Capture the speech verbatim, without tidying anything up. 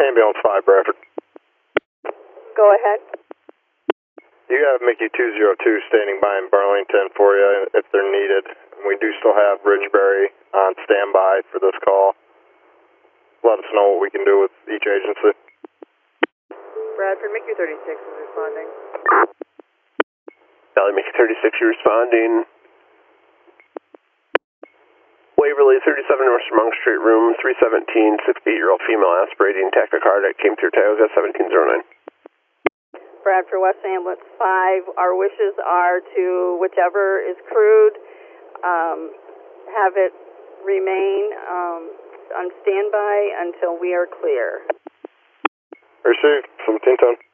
Ambulance five, Bradford. Go ahead. You have Mickey two zero two standing by in Burlington for you if they're needed. We do still have Ridgeberry on standby for this call. Let us know what we can do with each agency. Bradford, Mickey thirty-six is responding. Valley Mickey thirty-six, you're responding. Waverly, thirty-seven North Stremong Street, room three seventeen, sixty-eight-year-old female aspirating tachycardic, came through Tioga seventeen oh nine. Bradford, West Ambulance five, our wishes are to whichever is crewed, um, have it remain um, on standby until we are clear. Received, seventeen ten.